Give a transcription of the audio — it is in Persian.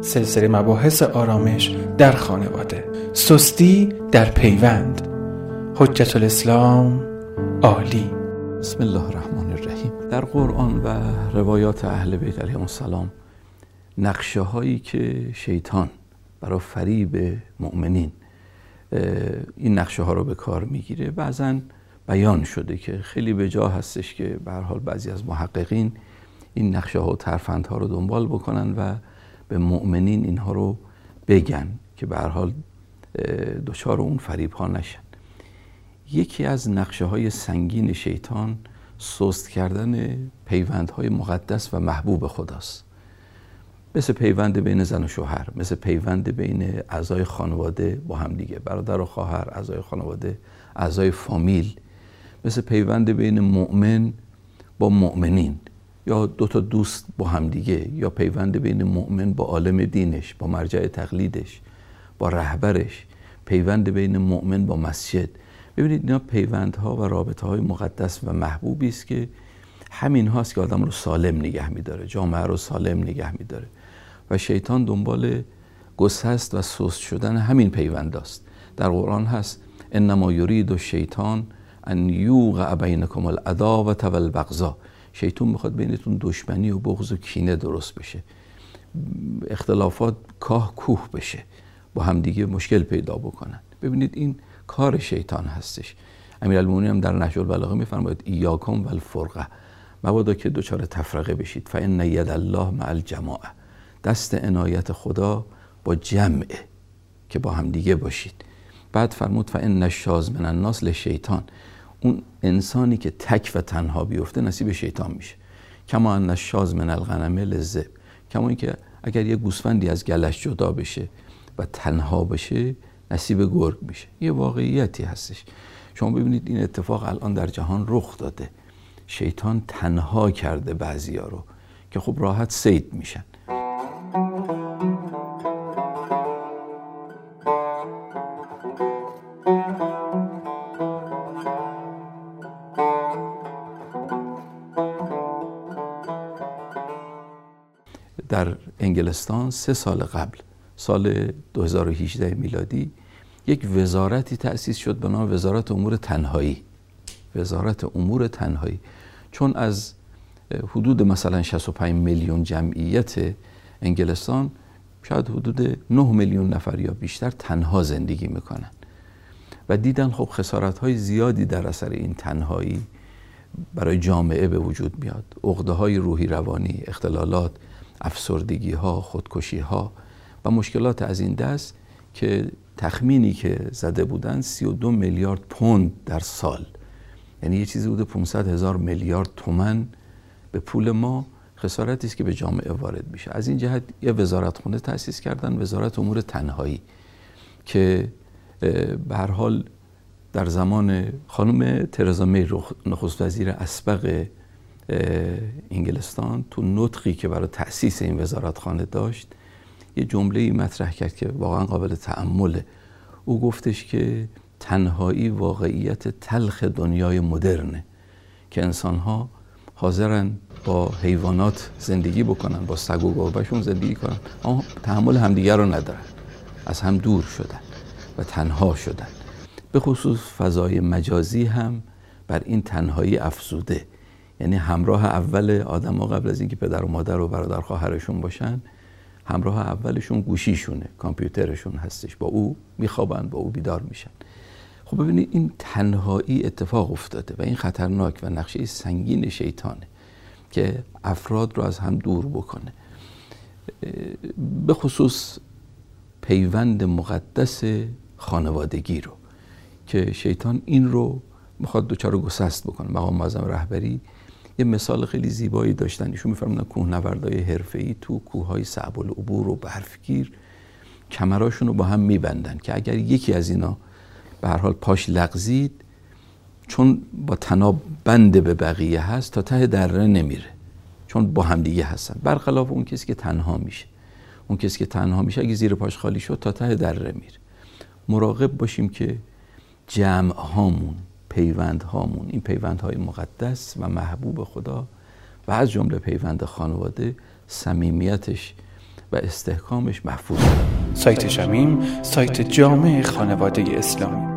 سلسله مباحث آرامش در خانواده. سستی در پیوند. حجت الاسلام عالی. بسم الله الرحمن الرحیم. در قرآن و روایات اهل بیت علیهم السلام نقشه هایی که شیطان برای فریب مؤمنین این نقشه ها رو به کار میگیره بعضا بیان شده که خیلی به جا هستش که به هر حال بعضی از محققین این نقشه ها و ترفندها رو دنبال بکنن و به مؤمنین اینها رو بگن که به هر حال دچار اون فریب ها نشن. یکی از نقشه های سنگین شیطان سست کردن پیوندهای مقدس و محبوب خداست، مثل پیوند بین زن و شوهر، مثل پیوند بین اعضای خانواده با هم دیگه، برادر و خواهر، اعضای خانواده، اعضای فامیل، مثل پیوند بین مؤمن با مؤمنین یا دو تا دوست با هم دیگه، یا پیوند بین مؤمن با عالم دینش، با مرجع تقلیدش، با رهبرش، پیوند بین مؤمن با مسجد. ببینید اینا پیوندها و رابطه‌های مقدس و محبوبی است که همین هاست که آدم رو سالم نگه می‌داره، جامعه رو سالم نگه می‌داره و شیطان دنبال گسست و سست شدن همین پیونداست. در قرآن هست انما یرید الشیطان ان یوقع بینکم العداوة والبغضاء. شیطان میخواد بینتون دشمنی و بغض و کینه درست بشه، اختلافات کاه کوه بشه، با همدیگه مشکل پیدا بکنن. ببینید این کار شیطان هستش. امیرالمومنین هم در نهج البلاغه میفرماید ایاکم والفرقه، مبادا که دچار تفرقه بشید. فان ید الله مع الجماعه، دست عنایت خدا با جمعه که با همدیگه باشید. بعد فرمود فان الشاذ من الناس للشیطان، اون انسانی که تک و تنها بیفته نصیب شیطان میشه. کما ان الشاذ من الغنم للذئب، کما اینکه اگر یه گوسفندی از گلش جدا بشه و تنها بشه نصیب گرگ میشه. یه واقعیتی هستش. شما ببینید این اتفاق الان در جهان رخ داده. شیطان تنها کرده بعضیا رو که خب راحت صید میشن. در انگلستان 3 سال قبل، سال 2018 میلادی، یک وزارتی تأسیس شد به نام وزارت امور تنهایی. وزارت امور تنهایی، چون از حدود مثلا 65 میلیون جمعیت انگلستان شاید حدود 9 میلیون نفر یا بیشتر تنها زندگی میکنن و دیدن خب خسارت‌های زیادی در اثر این تنهایی برای جامعه به وجود میاد. عقده‌های روحی روانی، اختلالات، افسردگی‌ها، خودکشی‌ها و مشکلات از این دست که تخمینی که زده بودن 32 میلیارد پوند در سال، یعنی یه چیزی بوده 500,000 میلیارد تومان به پول ما، خسارتی است که به جامعه وارد میشه. از این جهت یه وزارتخونه تأسیس کردن، وزارت امور تنهایی، که به هر حال در زمان خانم ترزا می نخست وزیر اسبق انگلستان تو نطقی که برای تأسیس این وزارتخانه داشت یه جمله‌ای مطرح کرد که واقعا قابل تأمله. او گفتش که تنهایی واقعیت تلخ دنیای مدرنه که انسان‌ها حاضرن با حیوانات زندگی بکنن، با سگ و گربه‌شون زندگی کنن، اما تحمل همدیگر رو ندارن، از هم دور شدن و تنها شدن. به خصوص فضای مجازی هم بر این تنهایی افزوده. یعنی همراه اول آدم‌ها قبل از اینکه پدر و مادر و برادر خواهرشون باشن، همراه اولشون گوشیشونه، کامپیوترشون هستش، با او میخوابن، با او بیدار میشن. خب ببینید این تنهایی اتفاق افتاده و این خطرناک و نقشه سنگین شیطانه که افراد رو از هم دور بکنه. به خصوص پیوند مقدس خانوادگی رو که شیطان این رو میخواد دوچار گسست بکنه. مقام معظم رهبری یه مثال خیلی زیبایی داشتن. ایشون میفرمودن کوهنوردای حرفه‌ای تو کوههای صعب العبور و برفگیر کمراشون رو با هم میبندن که اگر یکی از اینا به هر حال پاش لغزید، چون با تناب بند به بقیه هست، تا ته دره نمیره، چون با هم دیگه هستن. برخلاف اون کسی که تنها میشه، اون کسی که تنها میشه اگه زیر پاش خالی شد تا ته دره میره. مراقب باشیم که جمع هامون، پیوند هامون، این پیوندهای مقدس و محبوب خدا و از جمله پیوند خانواده، صمیمیتش و استحکامش محفوظ. سایت شمیم سایت جامع خانواده اسلامی.